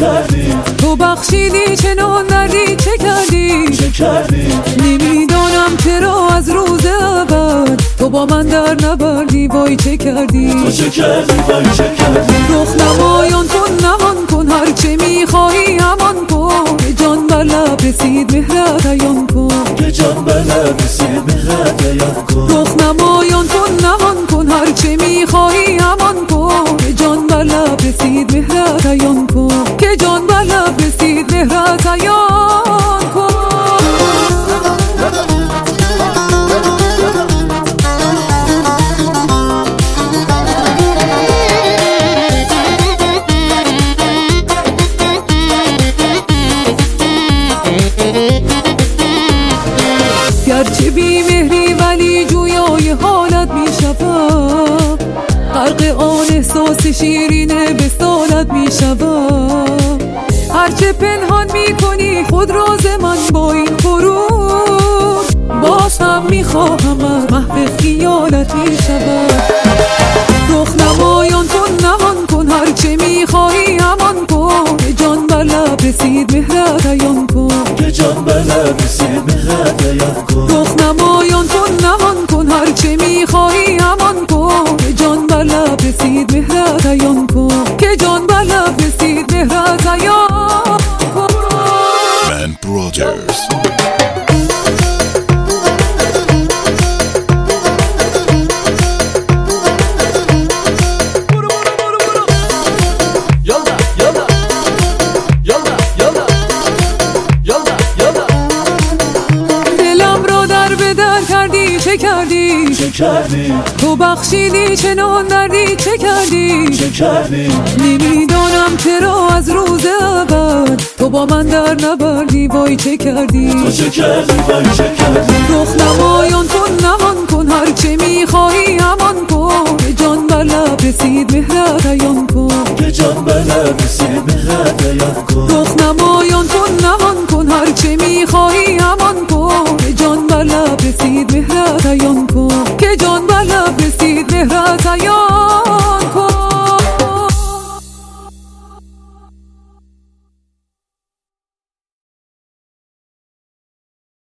کردی؟ تو بخشیدی چنان دردی چه کردی؟ چه کردی؟ نمیدانم چرا از روز اول تو با من در نبردی. وای چه کردی؟ تو چه کردی؟ وای چه کردی؟ رخ نمایان کن نهان کن هرچه میخواهی همان کن. جان بر لب رسید مهرت عیان کن. که جان بر لب رسید مهرت عیان کن. رخ نمایان کن نهان کن هرچه میخواهی همان کن. جان بر لب رسید مهرت عیان کن. که جان بر لب رسید مهرت عیان کن. گرچه بی مهری ولی جویای حالت می شود. غرق آن احساس شیرین وصالت می شود. هرچه پنهان می کنی خود راز من با این غرور. باز هم می خواهم محو خیالت می شود. رخ نمایان کن نهان کن هرچه می خواهی همان کن. جان بر لب رسید مهرت عیان کن. که جان بر لب رسید مهرت عیان کن. رخ نمایان کن نهان کن هرچه میخواهی همان کن. جان بر لب رسید مهرت عیان کن. که جان بر لب رسید مهرت عیان کن. من برادرز. چه کردی؟ چه کردی؟ تو بخشیدی چنان دردی چه کردی؟ چه کردی؟ نمیدانم چرا از روز اول تو با من در نبردی. وای چه کردی؟ تو چه کردی؟ وای چه کردی؟ رخ نمایان کن نهان کن هرچه میخواهی همان کن. جان بر لب رسید مهرت عیان کن. که جان بر لب رسید